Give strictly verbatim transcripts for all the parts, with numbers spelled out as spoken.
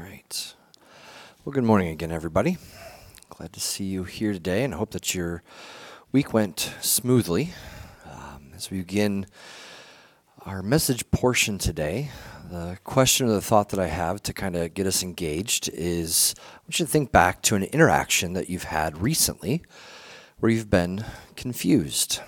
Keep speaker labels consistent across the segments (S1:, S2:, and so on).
S1: All right. Well, good morning again, everybody. Glad to see you here today, and I hope that your week went smoothly. Um, as we begin our message portion today, the question or the thought that I have to kind of get us engaged is I want you to think back to an interaction that you've had recently where you've been confused.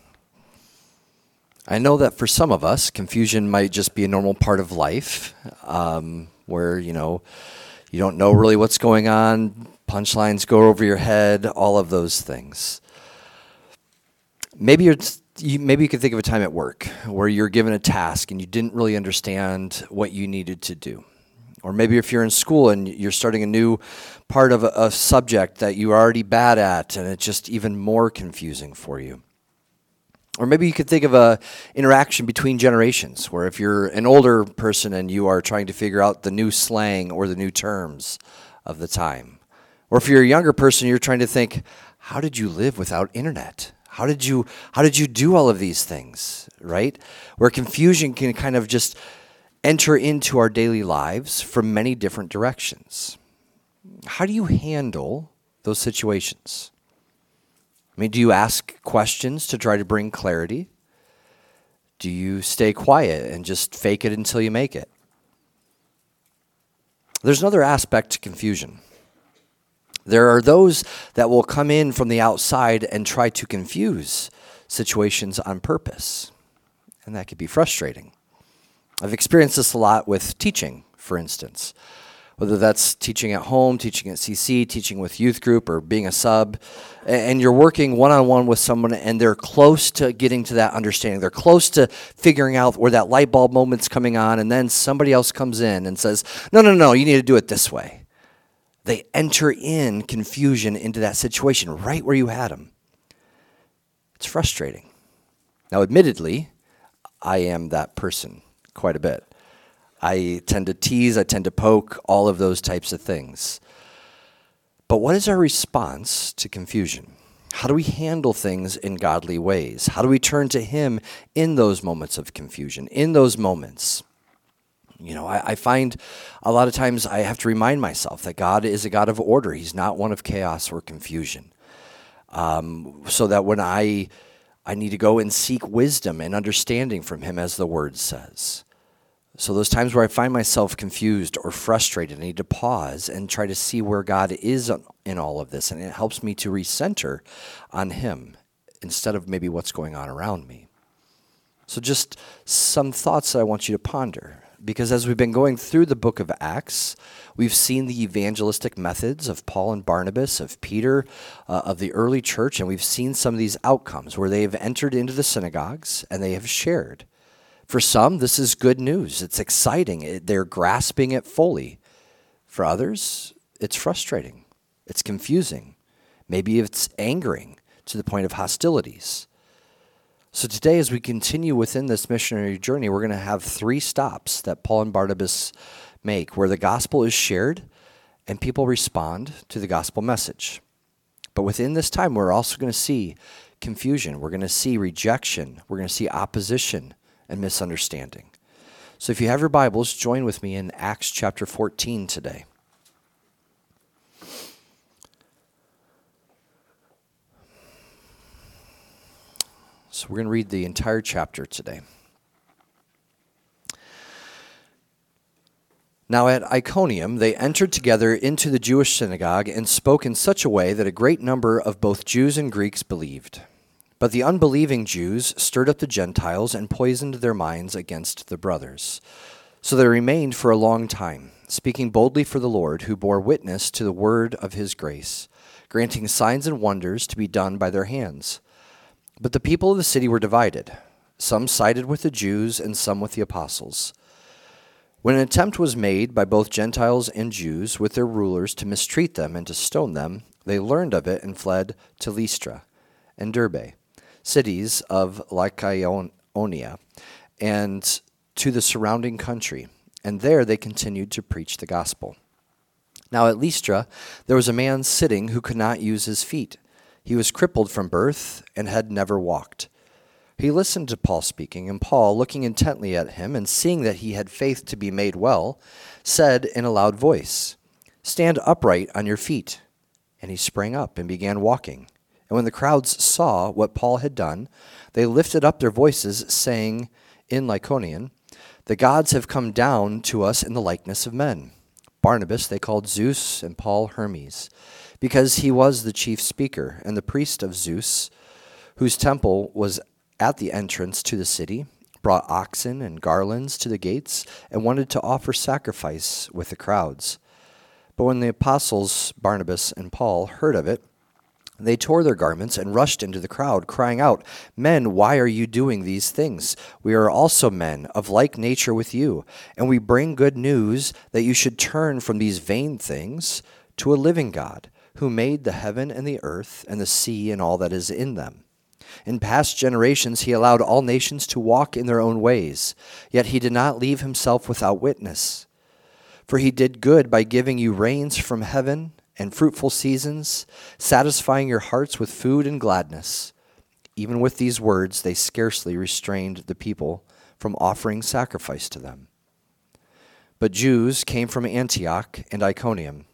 S1: I know that for some of us, confusion might just be a normal part of life, um, where, you know, you don't know really what's going on, punchlines go over your head, all of those things. Maybe you're, you, maybe you could think of a time at work where you're given a task and you didn't really understand what you needed to do. Or maybe if you're in school and you're starting a new part of a, a subject that you're already bad at and it's just even more confusing for you. Or maybe you could think of a interaction between generations, where if you're an older person and you are trying to figure out the new slang or the new terms of the time. Or if you're a younger person, you're trying to think, how did you live without internet? How did you how did you do all of these things, right? Where confusion can kind of just enter into our daily lives from many different directions. How do you handle those situations? I mean, do you ask questions to try to bring clarity? Do you stay quiet and just fake it until you make it? There's another aspect to confusion. There are those that will come in from the outside and try to confuse situations on purpose, and that could be frustrating. I've experienced this a lot with teaching, for instance. Whether that's teaching at home, teaching at C C, teaching with youth group, or being a sub, and you're working one-on-one with someone and they're close to getting to that understanding. They're close to figuring out where that light bulb moment's coming on, and then somebody else comes in and says, no, no, no, you need to do it this way. They enter in confusion into that situation right where you had them. It's frustrating. Now, admittedly, I am that person quite a bit. I tend to tease, I tend to poke, all of those types of things. But what is our response to confusion? How do we handle things in godly ways? How do we turn to Him in those moments of confusion, in those moments? You know, I, I find a lot of times I have to remind myself that God is a God of order. He's not one of chaos or confusion. Um, so that when I, I need to go and seek wisdom and understanding from Him, as the Word says. So those times where I find myself confused or frustrated, I need to pause and try to see where God is in all of this. And it helps me to recenter on Him instead of maybe what's going on around me. So just some thoughts that I want you to ponder. Because as we've been going through the book of Acts, we've seen the evangelistic methods of Paul and Barnabas, of Peter, uh, of the early church, and we've seen some of these outcomes where they have entered into the synagogues and they have shared. For some, this is good news. It's exciting. They're grasping it fully. For others, it's frustrating. It's confusing. Maybe it's angering to the point of hostilities. So today, as we continue within this missionary journey, we're going to have three stops that Paul and Barnabas make where the gospel is shared and people respond to the gospel message. But within this time, we're also going to see confusion. We're going to see rejection. We're going to see opposition and misunderstanding. So if you have your Bibles, join with me in Acts chapter fourteen today. So we're going to read the entire chapter today. Now at Iconium they entered together into the Jewish synagogue and spoke in such a way that a great number of both Jews and Greeks believed. But the unbelieving Jews stirred up the Gentiles and poisoned their minds against the brothers. So they remained for a long time, speaking boldly for the Lord, who bore witness to the word of His grace, granting signs and wonders to be done by their hands. But the people of the city were divided. Some sided with the Jews and some with the apostles. When an attempt was made by both Gentiles and Jews with their rulers to mistreat them and to stone them, they learned of it and fled to Lystra and Derbe, cities of Lycaonia, and to the surrounding country, and there they continued to preach the gospel. Now at Lystra there was a man sitting who could not use his feet. He was crippled from birth and had never walked. He listened to Paul speaking, and Paul, looking intently at him and seeing that he had faith to be made well, said in a loud voice, "Stand upright on your feet." And he sprang up and began walking. And when the crowds saw what Paul had done, they lifted up their voices, saying in Lycaonian, "The gods have come down to us in the likeness of men." Barnabas they called Zeus, and Paul Hermes, because he was the chief speaker, and the priest of Zeus, whose temple was at the entrance to the city, brought oxen and garlands to the gates, and wanted to offer sacrifice with the crowds. But when the apostles Barnabas and Paul heard of it, they tore their garments and rushed into the crowd, crying out, "Men, why are you doing these things? We are also men of like nature with you, and we bring good news that you should turn from these vain things to a living God, who made the heaven and the earth and the sea and all that is in them. In past generations he allowed all nations to walk in their own ways, yet he did not leave himself without witness. For he did good by giving you rains from heaven and fruitful seasons, satisfying your hearts with food and gladness." Even with these words, they scarcely restrained the people from offering sacrifice to them. But Jews came from Antioch and Iconium,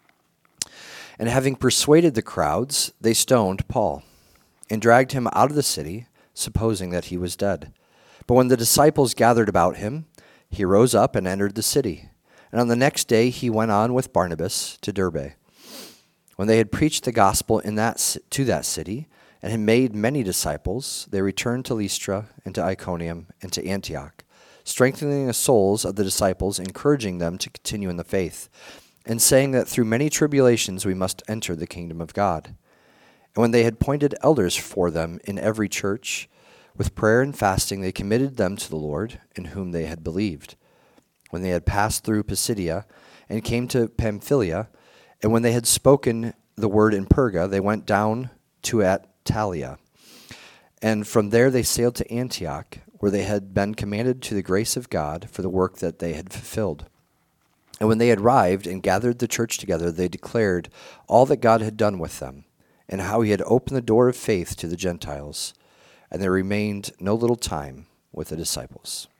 S1: and having persuaded the crowds, they stoned Paul and dragged him out of the city, supposing that he was dead. But when the disciples gathered about him, he rose up and entered the city. And on the next day he went on with Barnabas to Derbe. When they had preached the gospel in that to that city and had made many disciples, they returned to Lystra and to Iconium and to Antioch, strengthening the souls of the disciples, encouraging them to continue in the faith, and saying that through many tribulations we must enter the kingdom of God. And when they had appointed elders for them in every church, with prayer and fasting they committed them to the Lord, in whom they had believed. When they had passed through Pisidia and came to Pamphylia, and when they had spoken the word in Perga, they went down to Attalia. And from there they sailed to Antioch, where they had been commanded to the grace of God for the work that they had fulfilled. And when they had arrived and gathered the church together, they declared all that God had done with them, and how he had opened the door of faith to the Gentiles. And they remained no little time with the disciples.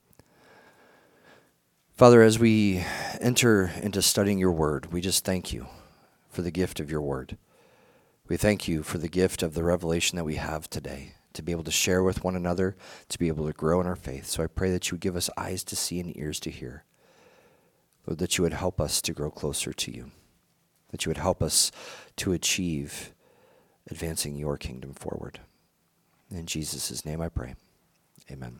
S1: Father, as we enter into studying your word, we just thank you for the gift of your word. We thank you for the gift of the revelation that we have today, to be able to share with one another, to be able to grow in our faith. So I pray that you would give us eyes to see and ears to hear. Lord, that you would help us to grow closer to you, that you would help us to achieve advancing your kingdom forward. In Jesus' name I pray. Amen.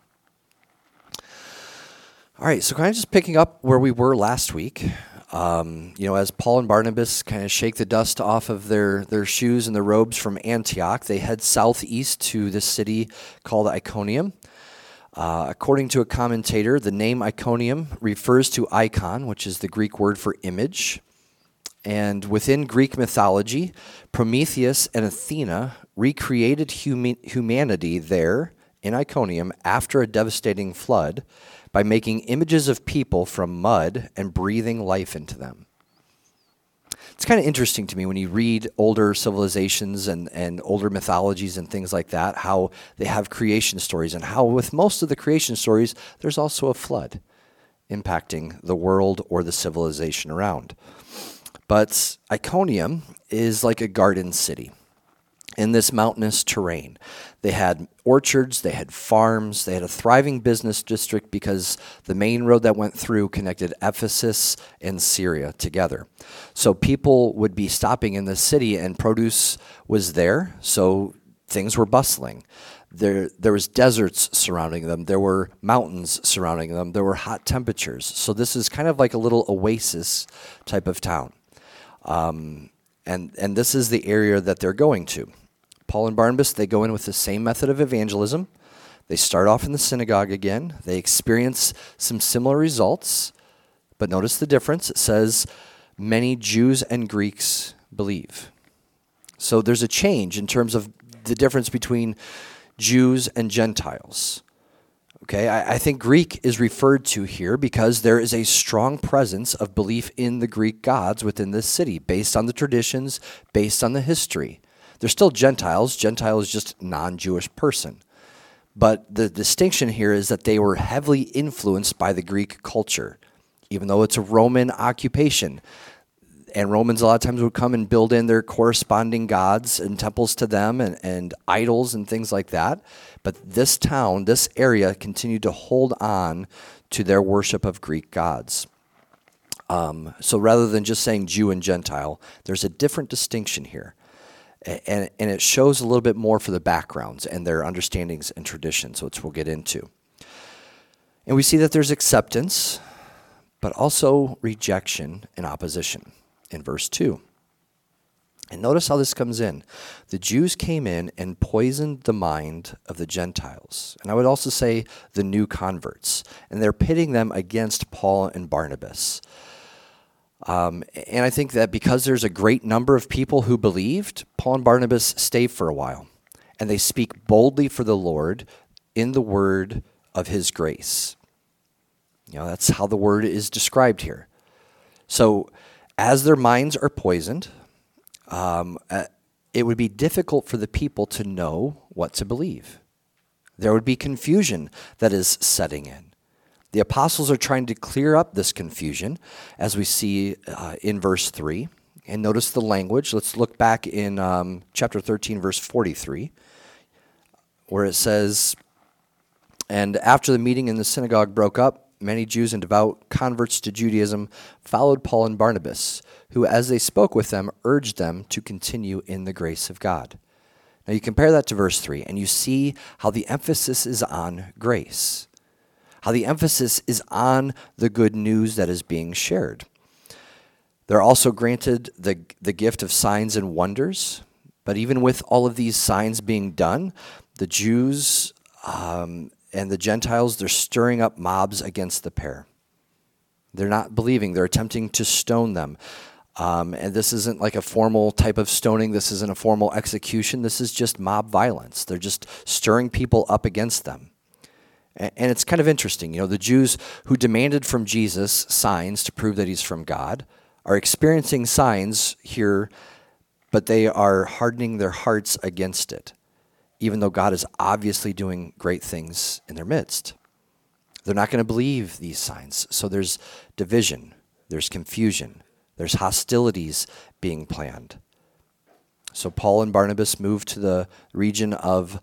S1: All right, so kind of just picking up where we were last week, um, you know, as Paul and Barnabas kind of shake the dust off of their, their shoes and their robes from Antioch, they head southeast to this city called Iconium. Uh, according to a commentator, the name Iconium refers to icon, which is the Greek word for image. And within Greek mythology, Prometheus and Athena recreated humi- humanity there in Iconium after a devastating flood by making images of people from mud and breathing life into them. It's kind of interesting to me when you read older civilizations and, and older mythologies and things like that, how they have creation stories, and how with most of the creation stories, there's also a flood impacting the world or the civilization around. But Iconium is like a garden city in this mountainous terrain. They had orchards, they had farms, they had a thriving business district because the main road that went through connected Ephesus and Syria together. So people would be stopping in the city and produce was there, so things were bustling. There, there was deserts surrounding them. There were mountains surrounding them. There were hot temperatures. So this is kind of like a little oasis type of town. Um, and, and this is the area that they're going to. Paul and Barnabas, they go in with the same method of evangelism. They start off in the synagogue again. They experience some similar results, but notice the difference. It says, many Jews and Greeks believe. So there's a change in terms of the difference between Jews and Gentiles. Okay, I, I think Greek is referred to here because there is a strong presence of belief in the Greek gods within this city, based on the traditions, based on the history. They're still Gentiles. Gentile is just non-Jewish person. But the distinction here is that they were heavily influenced by the Greek culture, even though it's a Roman occupation. And Romans a lot of times would come and build in their corresponding gods and temples to them and, and idols and things like that. But this town, this area, continued to hold on to their worship of Greek gods. Um, so rather than just saying Jew and Gentile, there's a different distinction here. And, and it shows a little bit more for the backgrounds and their understandings and traditions, which we'll get into. And we see that there's acceptance, but also rejection and opposition in verse two. And notice how this comes in. The Jews came in and poisoned the mind of the Gentiles. And I would also say the new converts. And they're pitting them against Paul and Barnabas. Um, and I think that because there's a great number of people who believed, Paul and Barnabas stay for a while. And they speak boldly for the Lord in the word of his grace. You know, that's how the word is described here. So as their minds are poisoned, um, uh, it would be difficult for the people to know what to believe. There would be confusion that is setting in. The apostles are trying to clear up this confusion, as we see uh, in verse three. And notice the language. Let's look back in um, chapter thirteen, verse forty-three, where it says, "And after the meeting in the synagogue broke up, many Jews and devout converts to Judaism followed Paul and Barnabas, who, as they spoke with them, urged them to continue in the grace of God." Now you compare that to verse three, and you see how the emphasis is on grace. How the emphasis is on the good news that is being shared. They're also granted the, the gift of signs and wonders, but even with all of these signs being done, the Jews um, and the Gentiles, they're stirring up mobs against the pair. They're not believing. They're attempting to stone them. Um, and this isn't like a formal type of stoning. This isn't a formal execution. This is just mob violence. They're just stirring people up against them. And it's kind of interesting, you know, the Jews who demanded from Jesus signs to prove that he's from God are experiencing signs here, but they are hardening their hearts against it, even though God is obviously doing great things in their midst. They're not going to believe these signs. So there's division, there's confusion, there's hostilities being planned. So Paul and Barnabas moved to the region of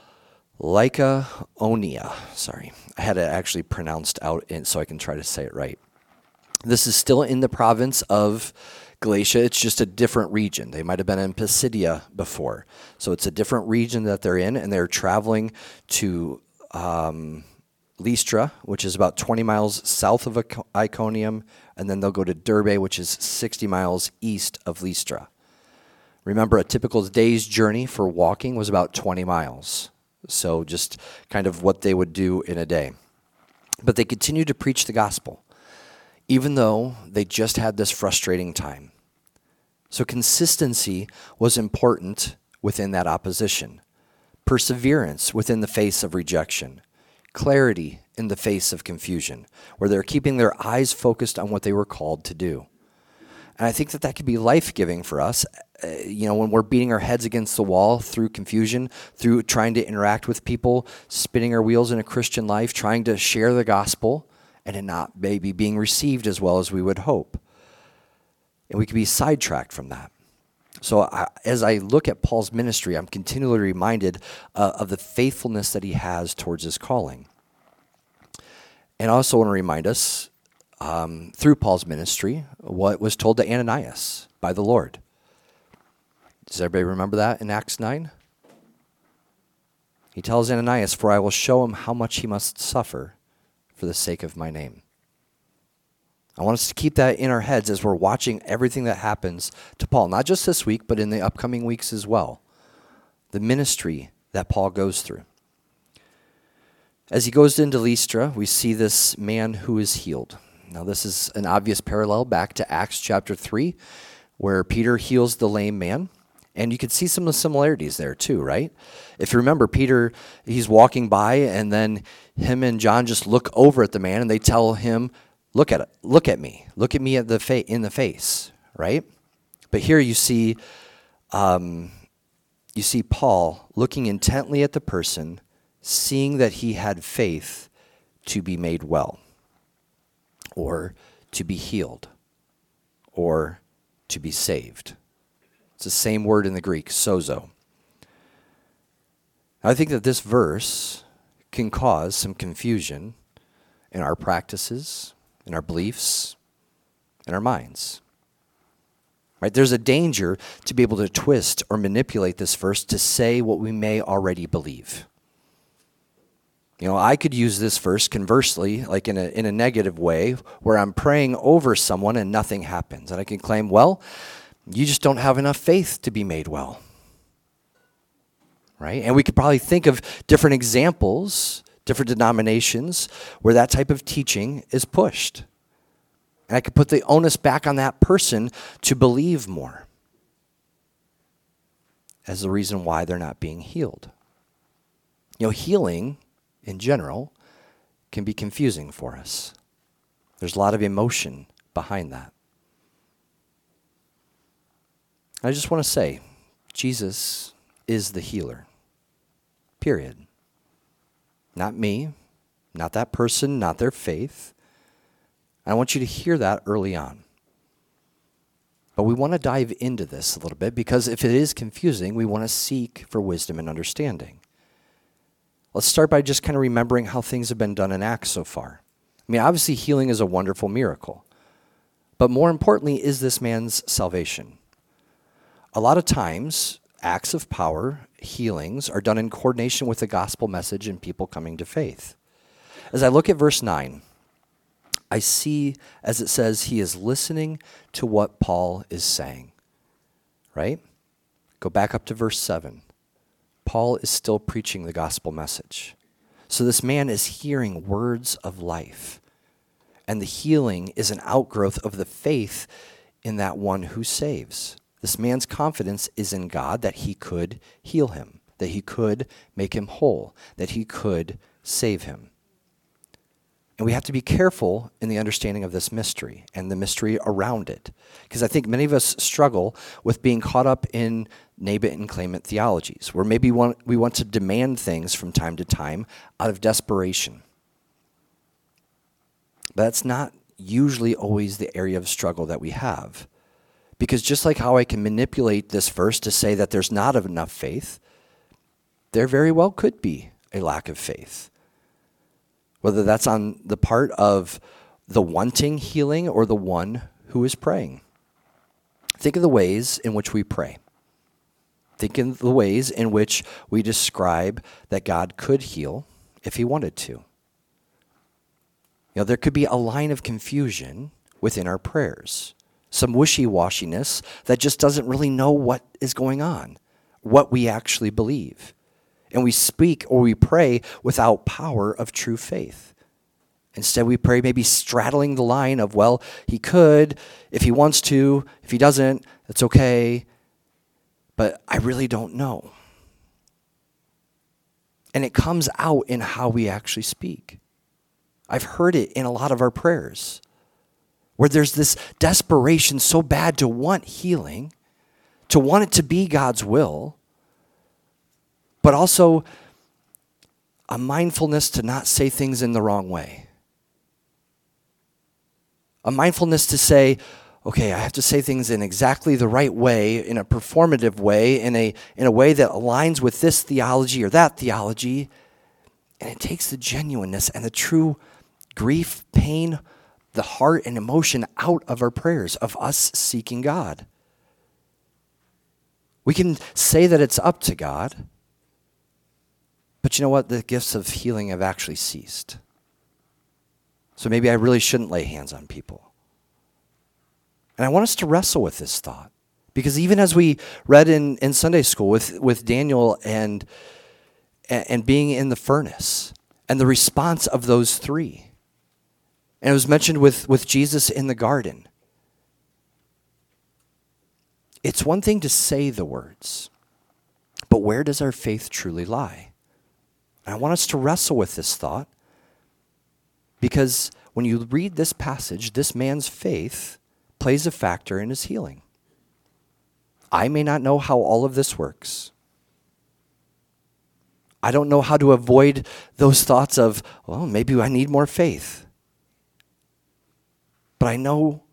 S1: Lycaonia. Sorry, I had it actually pronounced out in, so I can try to say it right. This is still in the province of Galatia. It's just a different region. They might have been in Pisidia before. So it's a different region that they're in, and they're traveling to um, Lystra, which is about twenty miles south of Iconium, and then they'll go to Derbe, which is sixty miles east of Lystra. Remember, a typical day's journey for walking was about twenty miles. So just kind of what they would do in a day. But they continued to preach the gospel, even though they just had this frustrating time. So consistency was important within that opposition. Perseverance within the face of rejection. Clarity in the face of confusion, where they're keeping their eyes focused on what they were called to do. And I think that that could be life-giving for us, uh, you know, when we're beating our heads against the wall through confusion, through trying to interact with people, spinning our wheels in a Christian life, trying to share the gospel, and it not maybe being received as well as we would hope. And we could be sidetracked from that. So I, as I look at Paul's ministry, I'm continually reminded uh, of the faithfulness that he has towards his calling. And I also want to remind us, Um, through Paul's ministry, what was told to Ananias by the Lord. Does everybody remember that in Acts nine? He tells Ananias, "For I will show him how much he must suffer for the sake of my name." I want us to keep that in our heads as we're watching everything that happens to Paul, not just this week, but in the upcoming weeks as well. The ministry that Paul goes through. As he goes into Lystra, we see this man who is healed. Now, this is an obvious parallel back to Acts chapter three, where Peter heals the lame man. And you can see some of the similarities there too, right? If you remember, Peter, he's walking by, and then him and John just look over at the man, and they tell him, look at it, look at me, look at me at the fa- in the face, right? But here you see, um, you see Paul looking intently at the person seeing that he had faith to be made well, or to be healed, or to be saved. It's the same word in the Greek, sozo. I think that this verse can cause some confusion in our practices, in our beliefs, in our minds. Right? There's a danger to be able to twist or manipulate this verse to say what we may already believe. You know, I could use this verse conversely, like in a in a negative way, where I'm praying over someone and nothing happens. And I can claim, well, you just don't have enough faith to be made well. Right? And we could probably think of different examples, different denominations, where that type of teaching is pushed. And I could put the onus back on that person to believe more as the reason why they're not being healed. You know, healing in general can be confusing for us. There's a lot of emotion behind that. I just want to say, Jesus is the healer. Period. Not me, not that person, not their faith. I want you to hear that early on. But we want to dive into this a little bit because if it is confusing, we want to seek for wisdom and understanding. Let's start by just kind of remembering how things have been done in Acts so far. I mean, obviously healing is a wonderful miracle. But more importantly is this man's salvation. A lot of times, acts of power, healings, are done in coordination with the gospel message and people coming to faith. As I look at verse nine, I see, as it says, he is listening to what Paul is saying, right? Go back up to verse seven. Paul is still preaching the gospel message. So this man is hearing words of life. And the healing is an outgrowth of the faith in that one who saves. This man's confidence is in God that he could heal him, that he could make him whole, that he could save him. And we have to be careful in the understanding of this mystery and the mystery around it. Because I think many of us struggle with being caught up in name it and claim it theologies, where maybe we want, we want to demand things from time to time out of desperation. But that's not usually always the area of struggle that we have. Because just like how I can manipulate this verse to say that there's not enough faith, there very well could be a lack of faith. Whether that's on the part of the wanting healing or the one who is praying. Think of the ways in which we pray. Think of the ways in which we describe that God could heal if he wanted to. You know, there could be a line of confusion within our prayers. Some wishy-washiness that just doesn't really know what is going on, what we actually believe. And we speak or we pray without power of true faith. Instead, we pray maybe straddling the line of, well, he could, if he wants to. If he doesn't, it's okay. But I really don't know. And it comes out in how we actually speak. I've heard it in a lot of our prayers, where there's this desperation so bad to want healing, to want it to be God's will, but also a mindfulness to not say things in the wrong way. A mindfulness to say, okay, I have to say things in exactly the right way, in a performative way, in a in a way that aligns with this theology or that theology. And it takes the genuineness and the true grief, pain, the heart and emotion out of our prayers, of us seeking God. We can say that it's up to God, but you know what? The gifts of healing have actually ceased. So maybe I really shouldn't lay hands on people. And I want us to wrestle with this thought. Because even as we read in, in Sunday school with, with Daniel and, and being in the furnace, and the response of those three, and it was mentioned with, with Jesus in the garden. It's one thing to say the words, but where does our faith truly lie? And I want us to wrestle with this thought, because when you read this passage, this man's faith plays a factor in his healing. I may not know how all of this works. I don't know how to avoid those thoughts of, well, maybe I need more faith. But I know,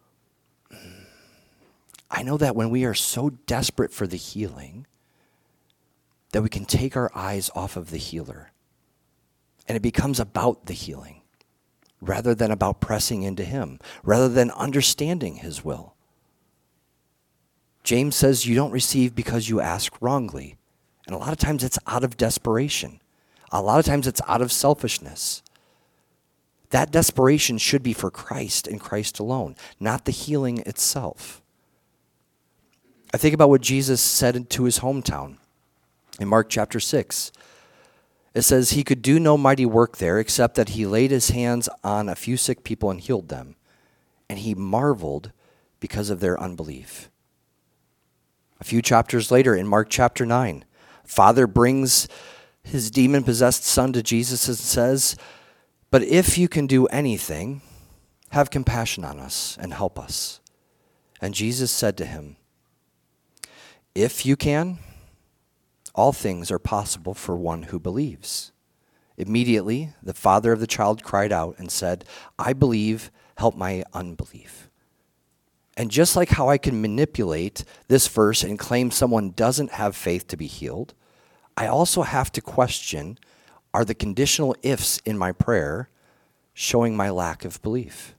S1: I know that when we are so desperate for the healing, that we can take our eyes off of the healer. And it becomes about the healing rather than about pressing into him, rather than understanding his will. James says you don't receive because you ask wrongly. And a lot of times it's out of desperation. A lot of times it's out of selfishness. That desperation should be for Christ and Christ alone, not the healing itself. I think about what Jesus said to his hometown in Mark chapter six. It says he could do no mighty work there except that he laid his hands on a few sick people and healed them. And he marveled because of their unbelief. A few chapters later in Mark chapter nine, Father brings his demon-possessed son to Jesus and says, "But if you can do anything, have compassion on us and help us." And Jesus said to him, "If you can, all things are possible for one who believes." Immediately, the father of the child cried out and said, "I believe, help my unbelief." And just like how I can manipulate this verse and claim someone doesn't have faith to be healed, I also have to question, are the conditional ifs in my prayer showing my lack of belief?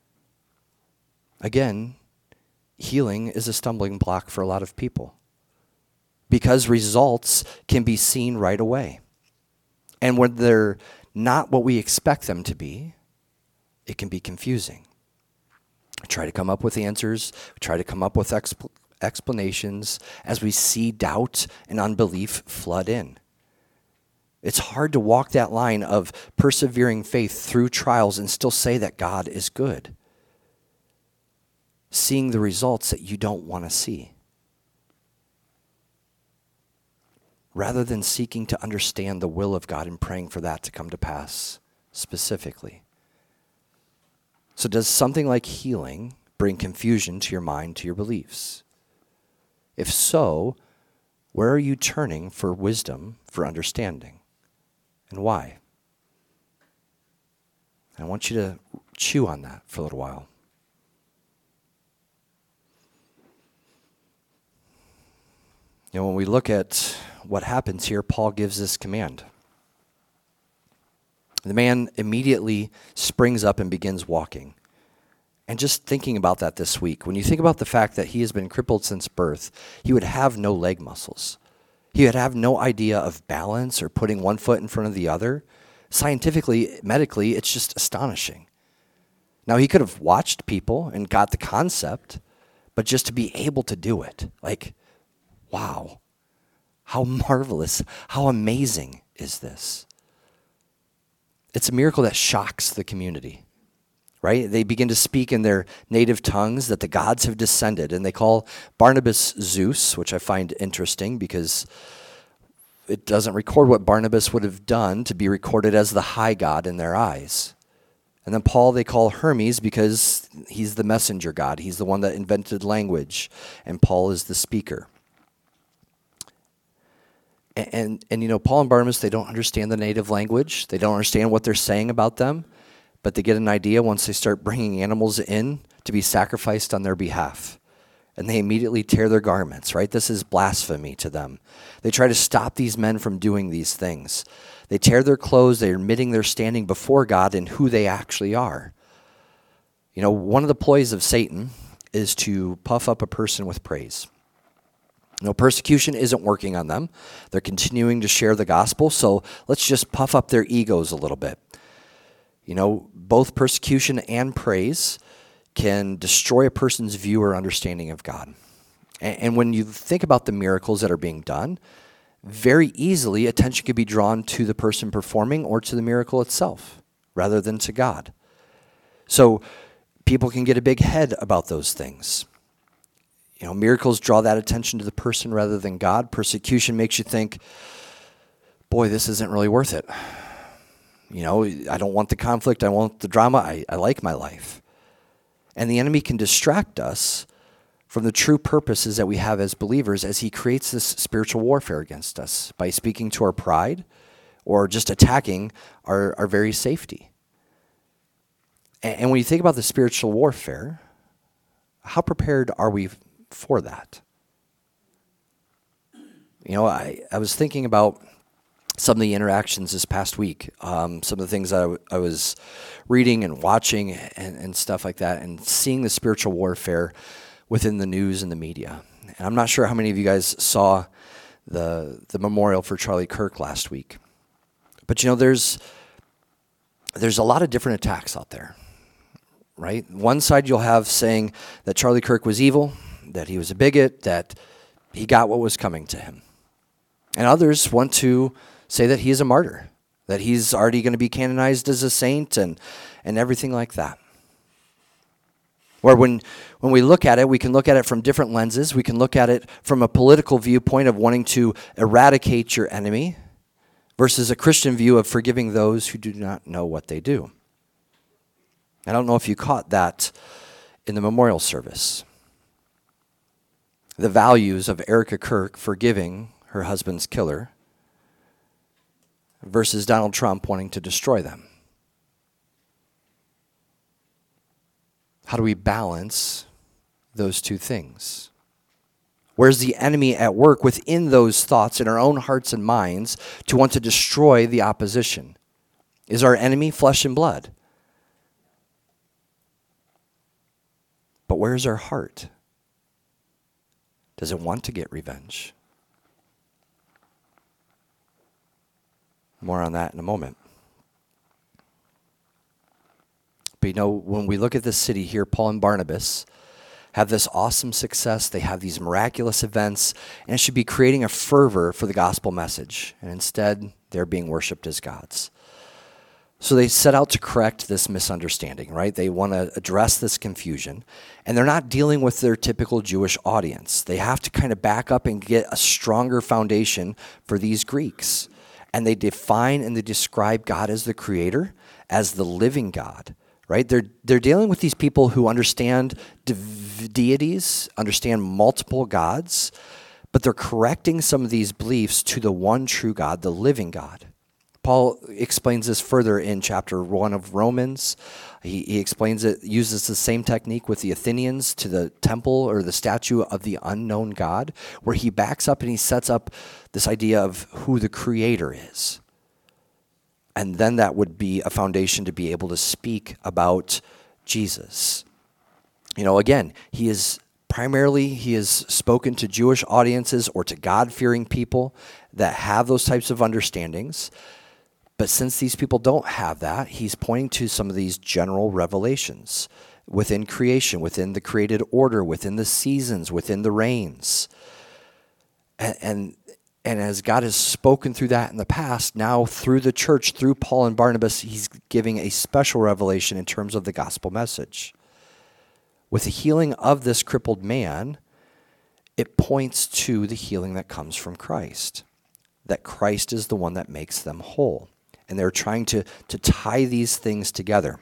S1: Again, healing is a stumbling block for a lot of people because results can be seen right away. And when they're not what we expect them to be, it can be confusing. We try to come up with answers, we try to come up with expl- explanations as we see doubt and unbelief flood in. It's hard to walk that line of persevering faith through trials and still say that God is good, seeing the results that you don't want to see, rather than seeking to understand the will of God and praying for that to come to pass specifically. So does something like healing bring confusion to your mind, to your beliefs? If so, where are you turning for wisdom, for understanding? And why? I want you to chew on that for a little while. You know, when we look at what happens here, Paul gives this command. The man immediately springs up and begins walking. And just thinking about that this week, when you think about the fact that he has been crippled since birth, he would have no leg muscles. He would have no idea of balance or putting one foot in front of the other. Scientifically, medically, it's just astonishing. Now, he could have watched people and got the concept, but just to be able to do it, like, wow, how marvelous, how amazing is this? It's a miracle that shocks the community, right? They begin to speak in their native tongues that the gods have descended, and they call Barnabas Zeus, which I find interesting because it doesn't record what Barnabas would have done to be recorded as the high god in their eyes. And then Paul they call Hermes because he's the messenger god. He's the one that invented language, and Paul is the speaker. And, and, and you know, Paul and Barnabas, they don't understand the native language. They don't understand what they're saying about them, but they get an idea once they start bringing animals in to be sacrificed on their behalf. And they immediately tear their garments, right? This is blasphemy to them. They try to stop these men from doing these things. They tear their clothes. They're admitting they're standing before God and who they actually are. You know, one of the ploys of Satan is to puff up a person with praise. No, persecution isn't working on them. They're continuing to share the gospel, so let's just puff up their egos a little bit. You know, both persecution and praise can destroy a person's view or understanding of God. And, and when you think about the miracles that are being done, very easily attention can be drawn to the person performing or to the miracle itself, rather than to God. So people can get a big head about those things. You know, miracles draw that attention to the person rather than God. Persecution makes you think, boy, this isn't really worth it. You know, I don't want the conflict. I want the drama. I, I like my life. And the enemy can distract us from the true purposes that we have as believers as he creates this spiritual warfare against us by speaking to our pride or just attacking our, our very safety. And, and when you think about the spiritual warfare, how prepared are we for that? You know, I, I was thinking about some of the interactions this past week, um, some of the things that I, w- I was reading and watching and, and stuff like that, and seeing the spiritual warfare within the news and the media. And I'm not sure how many of you guys saw the the memorial for Charlie Kirk last week. But you know, there's there's a lot of different attacks out there, right? One side you'll have saying that Charlie Kirk was evil, that he was a bigot, that he got what was coming to him. And others want to say that he is a martyr, that he's already going to be canonized as a saint and, and everything like that. Or when, when we look at it, we can look at it from different lenses. We can look at it from a political viewpoint of wanting to eradicate your enemy versus a Christian view of forgiving those who do not know what they do. I don't know if you caught that in the memorial service. The values of Erica Kirk forgiving her husband's killer versus Donald Trump wanting to destroy them. How do we balance those two things? Where's the enemy at work within those thoughts in our own hearts and minds to want to destroy the opposition? Is our enemy flesh and blood? But where's our heart? Does it want to get revenge? More on that in a moment. But you know, when we look at this city here, Paul and Barnabas have this awesome success. They have these miraculous events, and it should be creating a fervor for the gospel message. And instead, they're being worshipped as gods. So they set out to correct this misunderstanding, right? They want to address this confusion. And they're not dealing with their typical Jewish audience. They have to kind of back up and get a stronger foundation for these Greeks. And they define and they describe God as the creator, as the living God, right? They're, they're dealing with these people who understand div- deities, understand multiple gods, but they're correcting some of these beliefs to the one true God, the living God. Paul explains this further in chapter one of Romans. He, he explains it, uses the same technique with the Athenians to the temple or the statue of the unknown God, where he backs up and he sets up this idea of who the creator is. And then that would be a foundation to be able to speak about Jesus. You know, again, he is primarily, he has spoken to Jewish audiences or to God-fearing people that have those types of understandings. But since these people don't have that, he's pointing to some of these general revelations within creation, within the created order, within the seasons, within the reigns. And, and, and as God has spoken through that in the past, now through the church, through Paul and Barnabas, he's giving a special revelation in terms of the gospel message. With the healing of this crippled man, it points to the healing that comes from Christ, that Christ is the one that makes them whole. And they're trying to, to tie these things together.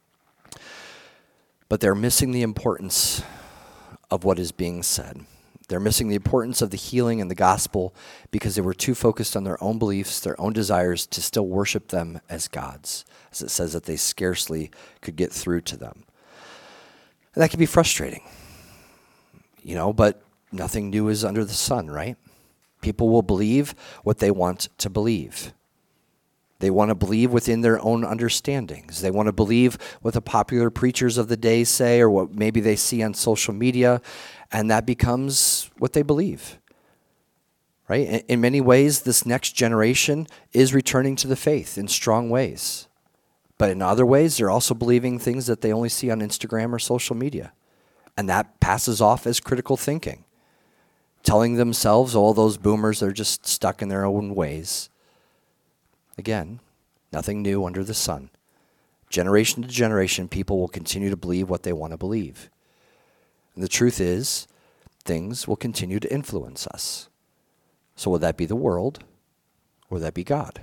S1: But they're missing the importance of what is being said. They're missing the importance of the healing and the gospel because they were too focused on their own beliefs, their own desires to still worship them as gods, as it says that they scarcely could get through to them. And that can be frustrating, you know, but nothing new is under the sun, right? People will believe what they want to believe. They want to believe within their own understandings. They want to believe what the popular preachers of the day say or what maybe they see on social media, and that becomes what they believe, right? In, in many ways, this next generation is returning to the faith in strong ways. But in other ways, they're also believing things that they only see on Instagram or social media, and that passes off as critical thinking, telling themselves, all those boomers are just stuck in their own ways. Again, nothing new under the sun. Generation to generation, people will continue to believe what they want to believe. And the truth is, things will continue to influence us. So would that be the world, or would that be God?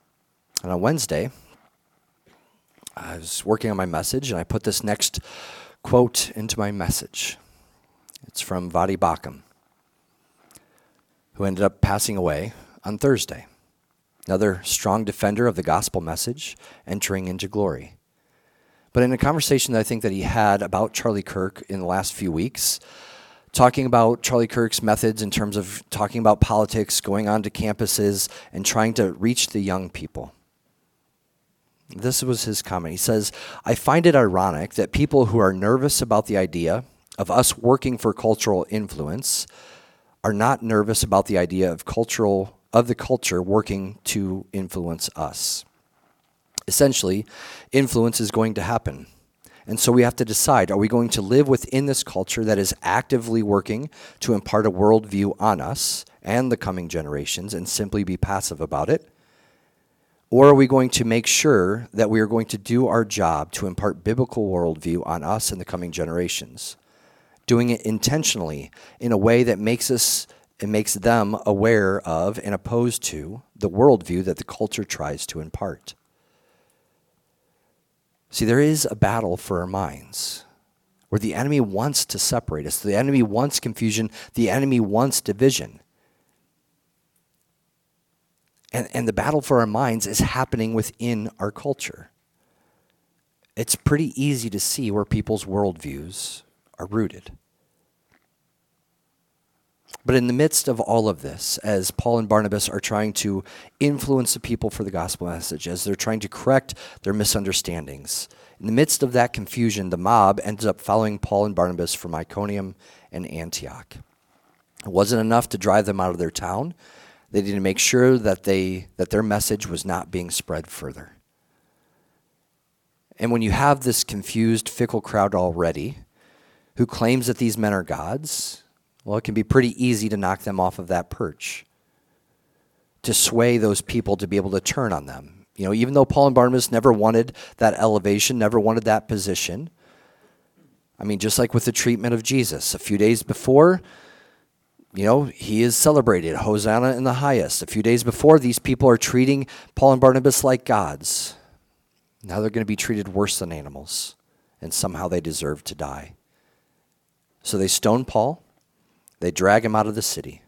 S1: And on Wednesday, I was working on my message, and I put this next quote into my message. It's from Vadi Bakum, who ended up passing away on Thursday. Another strong defender of the gospel message, entering into glory. But in a conversation that I think that he had about Charlie Kirk in the last few weeks, talking about Charlie Kirk's methods in terms of talking about politics, going on to campuses, and trying to reach the young people. This was his comment. He says, I find it ironic that people who are nervous about the idea of us working for cultural influence are not nervous about the idea of cultural of the culture working to influence us. Essentially, influence is going to happen. And so we have to decide, are we going to live within this culture that is actively working to impart a worldview on us and the coming generations and simply be passive about it? Or are we going to make sure that we are going to do our job to impart biblical worldview on us and the coming generations, doing it intentionally in a way that makes us it makes them aware of and opposed to the worldview that the culture tries to impart? See, there is a battle for our minds where the enemy wants to separate us. The enemy wants confusion. The enemy wants division. And, and the battle for our minds is happening within our culture. It's pretty easy to see where people's worldviews are rooted. But in the midst of all of this, as Paul and Barnabas are trying to influence the people for the gospel message, as they're trying to correct their misunderstandings, in the midst of that confusion, the mob ends up following Paul and Barnabas from Iconium and Antioch. It wasn't enough to drive them out of their town. They needed to make sure that they that their message was not being spread further. And when you have this confused, fickle crowd already, who claims that these men are gods, well, it can be pretty easy to knock them off of that perch, to sway those people to be able to turn on them. You know, even though Paul and Barnabas never wanted that elevation, never wanted that position. I mean, just like with the treatment of Jesus, a few days before, you know, he is celebrated, Hosanna in the highest. A few days before, these people are treating Paul and Barnabas like gods. Now they're going to be treated worse than animals, and somehow they deserve to die. So they stone Paul. They drag him out of the city.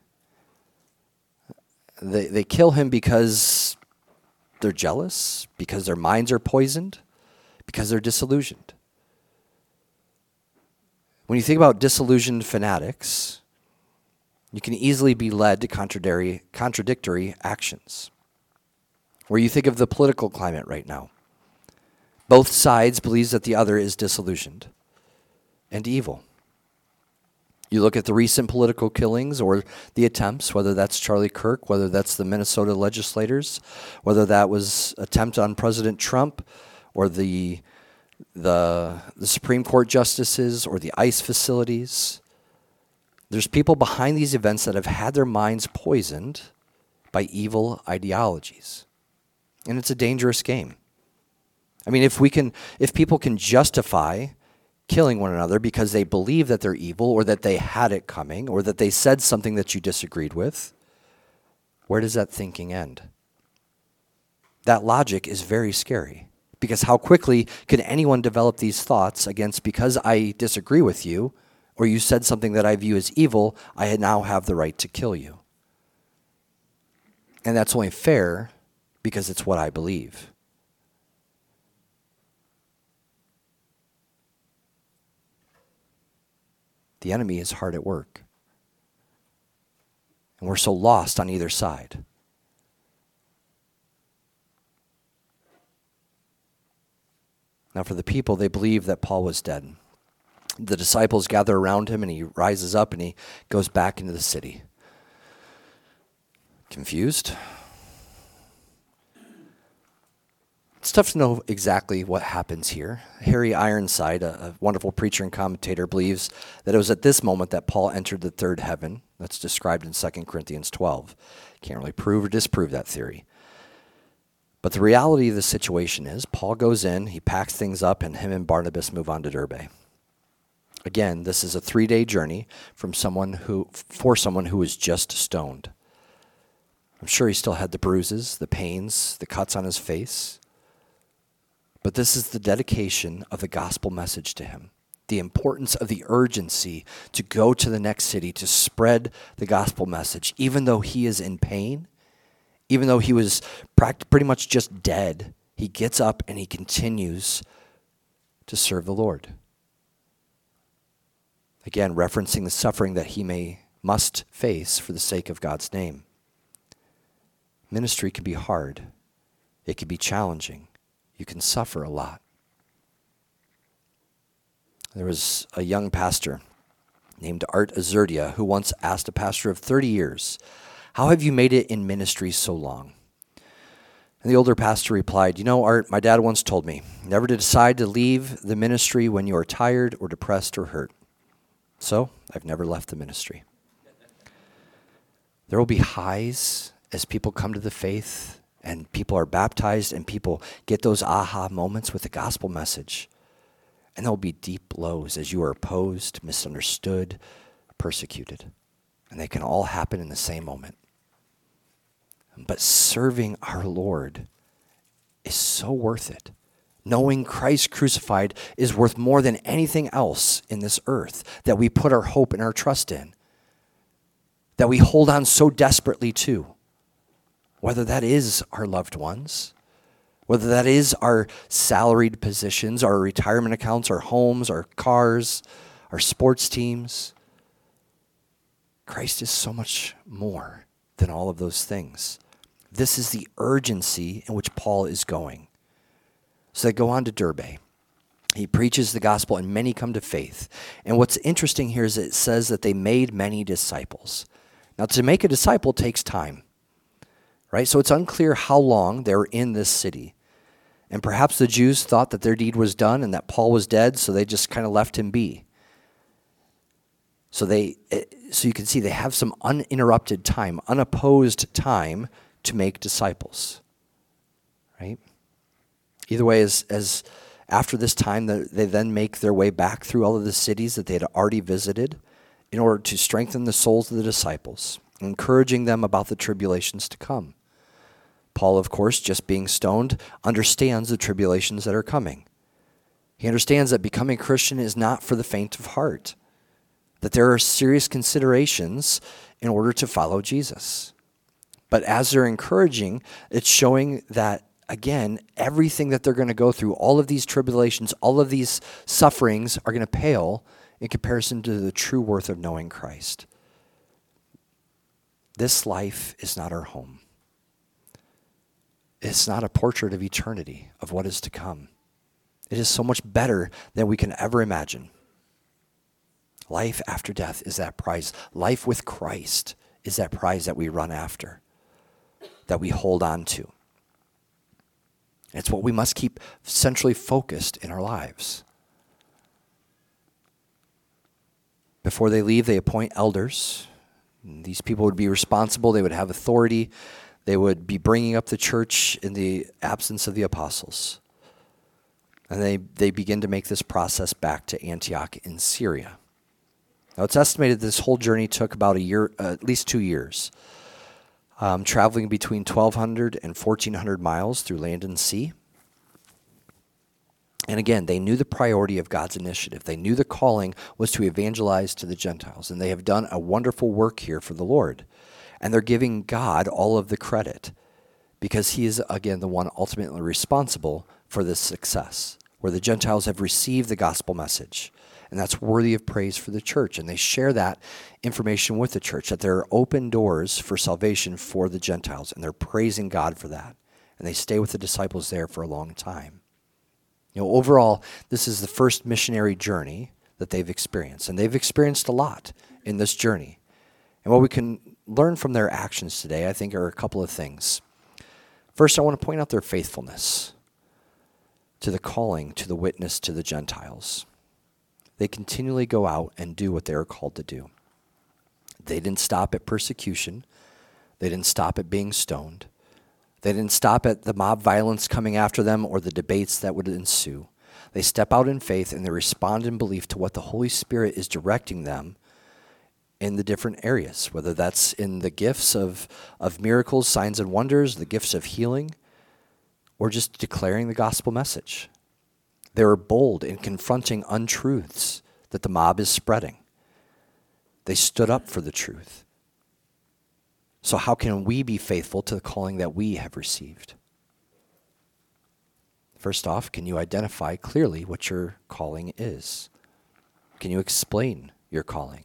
S1: They they kill him because they're jealous, because their minds are poisoned, because they're disillusioned. When you think about disillusioned fanatics, you can easily be led to contradictory, contradictory actions. Where you think of the political climate right now. Both sides believes that the other is disillusioned and evil. You look at the recent political killings or the attempts, whether that's Charlie Kirk, whether that's the Minnesota legislators, whether that was attempt on President Trump or the, the, the Supreme Court justices or the ICE facilities. There's people behind these events that have had their minds poisoned by evil ideologies. And it's a dangerous game. I mean, if we can, if people can justify killing one another because they believe that they're evil or that they had it coming or that they said something that you disagreed with, where does that thinking end? That logic is very scary because how quickly can anyone develop these thoughts against because I disagree with you or you said something that I view as evil, I now have the right to kill you. And that's only fair because it's what I believe. The enemy is hard at work. And we're so lost on either side. Now for the people, they believe that Paul was dead. The disciples gather around him and he rises up and he goes back into the city. Confused? It's tough to know exactly what happens here. Harry Ironside, a, a wonderful preacher and commentator, believes that it was at this moment that Paul entered the third heaven. That's described in Second Corinthians twelve. Can't really prove or disprove that theory. But the reality of the situation is Paul goes in, he packs things up, and him and Barnabas move on to Derbe. Again, this is a three-day journey from someone who for someone who was just stoned. I'm sure he still had the bruises, the pains, the cuts on his face. But this is the dedication of the gospel message to him. the importance of the urgency to go to the next city, to spread the gospel message, even though he is in pain, even though he was pract- pretty much just dead, he gets up and he continues to serve the Lord. Again, referencing the suffering that he may must face for the sake of God's name. Ministry can be hard. It can be challenging. You can suffer a lot. There was a young pastor named Art Azurdia who once asked a pastor of thirty years, "How have you made it in ministry so long?" And the older pastor replied, "You know, Art, my dad once told me, never to decide to leave the ministry when you are tired or depressed or hurt. So I've never left the ministry." There will be highs as people come to the faith and people are baptized and people get those aha moments with the gospel message. And there will be deep lows as you are opposed, misunderstood, persecuted. And they can all happen in the same moment. But serving our Lord is so worth it. Knowing Christ crucified is worth more than anything else in this earth that we put our hope and our trust in, that we hold on so desperately to, whether that is our loved ones, whether that is our salaried positions, our retirement accounts, our homes, our cars, our sports teams. Christ is so much more than all of those things. This is the urgency in which Paul is going. So they go on to Derbe. He preaches the gospel and many come to faith. And what's interesting here is it says that they made many disciples. Now, to make a disciple takes time, right? So it's unclear how long they were in this city. And perhaps the Jews thought that their deed was done and that Paul was dead, so they just kind of left him be. So they, so you can see they have some uninterrupted time, unopposed time to make disciples, right? Either way, as, as after this time, they then make their way back through all of the cities that they had already visited in order to strengthen the souls of the disciples, encouraging them about the tribulations to come. Paul, of course, just being stoned, understands the tribulations that are coming. He understands that becoming a Christian is not for the faint of heart, that there are serious considerations in order to follow Jesus. But as they're encouraging, it's showing that, again, everything that they're going to go through, all of these tribulations, all of these sufferings are going to pale in comparison to the true worth of knowing Christ. This life is not our home. It's not a portrait of eternity, of what is to come. It is so much better than we can ever imagine. Life after death is that prize. Life with Christ is that prize that we run after, that we hold on to. It's what we must keep centrally focused in our lives. Before they leave, they appoint elders. These people would be responsible. They would have authority. They would be bringing up the church in the absence of the apostles. And they, they begin to make this process back to Antioch in Syria. Now, it's estimated this whole journey took about a year, uh, at least two years, um, traveling between twelve hundred and fourteen hundred miles through land and sea. And again, they knew the priority of God's initiative. They knew the calling was to evangelize to the Gentiles. And they have done a wonderful work here for the Lord. And they're giving God all of the credit because he is, again, the one ultimately responsible for this success, where the Gentiles have received the gospel message. And that's worthy of praise for the church. And they share that information with the church, that there are open doors for salvation for the Gentiles. And they're praising God for that. And they stay with the disciples there for a long time. You know, overall, this is the first missionary journey that they've experienced. And they've experienced a lot in this journey. And what we can learn from their actions today, I think, are a couple of things. First, I want to point out their faithfulness to the calling, to the witness to the Gentiles. They continually go out and do what they are called to do. They didn't stop at persecution. They didn't stop at being stoned. They didn't stop at the mob violence coming after them or the debates that would ensue. They step out in faith and they respond in belief to what the Holy Spirit is directing them in the different areas, whether that's in the gifts of, of miracles, signs and wonders, the gifts of healing, or just declaring the gospel message. They were bold in confronting untruths that the mob is spreading. They stood up for the truth. So how can we be faithful to the calling that we have received? First off, can you identify clearly what your calling is? Can you explain your calling?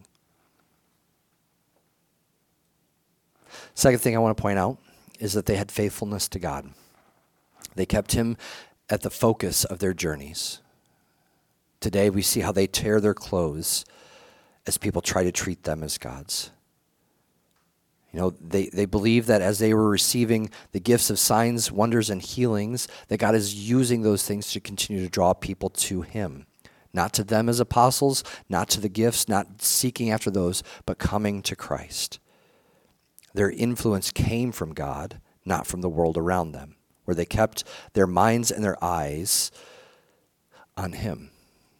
S1: Second thing I want to point out is that they had faithfulness to God. They kept him at the focus of their journeys. Today we see how they tear their clothes as people try to treat them as gods. You know, they, they believe that as they were receiving the gifts of signs, wonders, and healings, that God is using those things to continue to draw people to him. Not to them as apostles, not to the gifts, not seeking after those, but coming to Christ. Their influence came from God, not from the world around them, where they kept their minds and their eyes on him.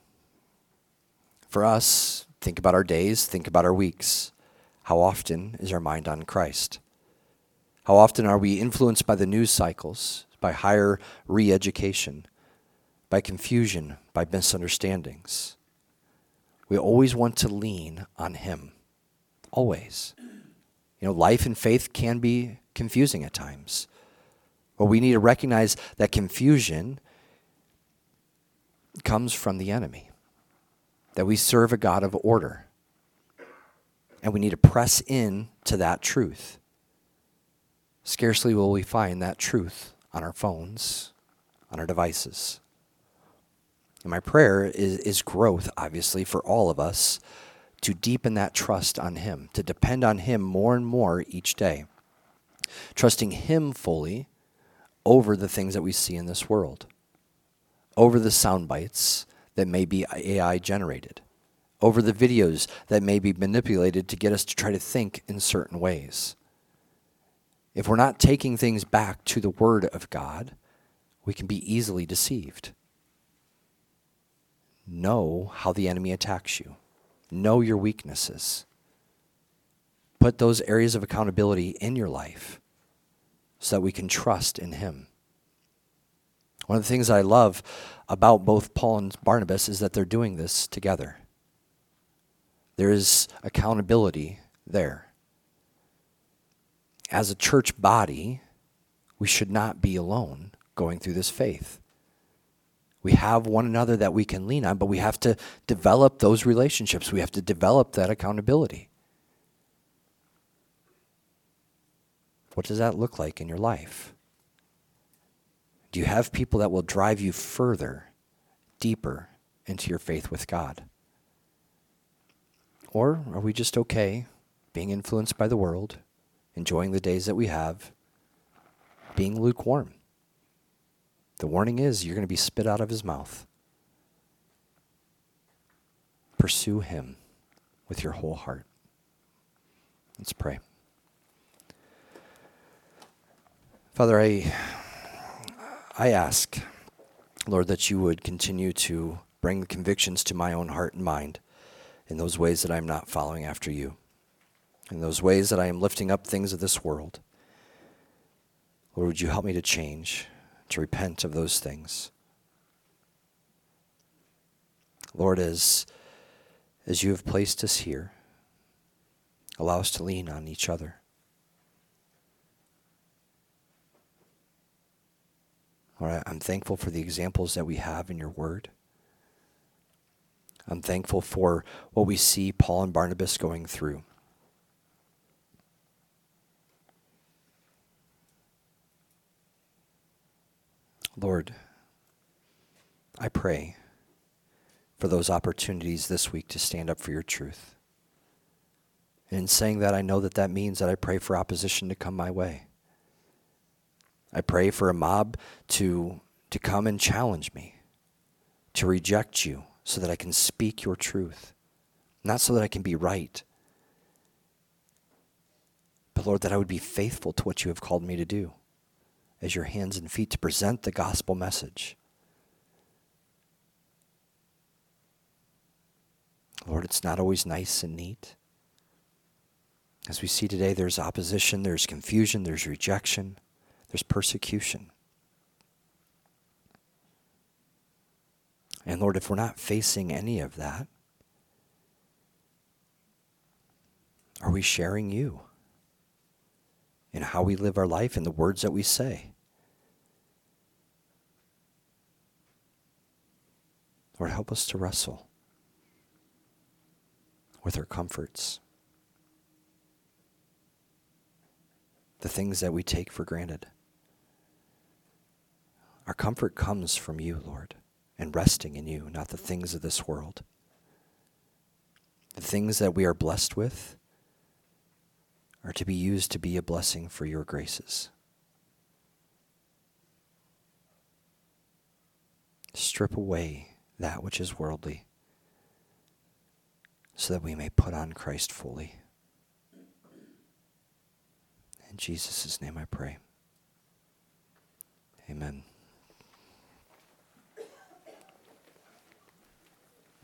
S1: For us, think about our days, think about our weeks. How often is our mind on Christ? How often are we influenced by the news cycles, by higher re-education, by confusion, by misunderstandings? We always want to lean on him. Always. You know, life and faith can be confusing at times. But we need to recognize that confusion comes from the enemy. That we serve a God of order. And we need to press in to that truth. Scarcely will we find that truth on our phones, on our devices. And my prayer is, is growth, obviously, for all of us to deepen that trust on him, to depend on him more and more each day. Trusting him fully over the things that we see in this world, over the sound bites that may be A I generated, over the videos that may be manipulated to get us to try to think in certain ways. If we're not taking things back to the Word of God, we can be easily deceived. Know how the enemy attacks you. Know your weaknesses. Put those areas of accountability in your life so that we can trust in him. One of the things I love about both Paul and Barnabas is that they're doing this together. There is accountability there. As a church body, we should not be alone going through this faith. We have one another that we can lean on, but we have to develop those relationships. We have to develop that accountability. What does that look like in your life? Do you have people that will drive you further, deeper into your faith with God? Or are we just okay being influenced by the world, enjoying the days that we have, being lukewarm? The warning is you're going to be spit out of his mouth. Pursue him with your whole heart. Let's pray. Father, I, I ask, Lord, that you would continue to bring convictions to my own heart and mind in those ways that I'm not following after you, in those ways that I am lifting up things of this world. Lord, would you help me to change, to repent of those things? Lord, as, as you have placed us here, allow us to lean on each other. Lord, I'm thankful for the examples that we have in your word. I'm thankful for what we see Paul and Barnabas going through. Lord, I pray for those opportunities this week to stand up for your truth. And in saying that, I know that that means that I pray for opposition to come my way. I pray for a mob to, to come and challenge me, to reject you so that I can speak your truth, not so that I can be right, but Lord, that I would be faithful to what you have called me to do as your hands and feet to present the gospel message. Lord, it's not always nice and neat. As we see today, there's opposition, there's confusion, there's rejection, there's persecution. And Lord, if we're not facing any of that, are we sharing you in how we live our life and the words that we say? Lord, help us to wrestle with our comforts, the things that we take for granted. Our comfort comes from you, Lord, and resting in you, not the things of this world. The things that we are blessed with are to be used to be a blessing for your graces. Strip away that which is worldly so that we may put on Christ fully. In Jesus' name I pray. Amen.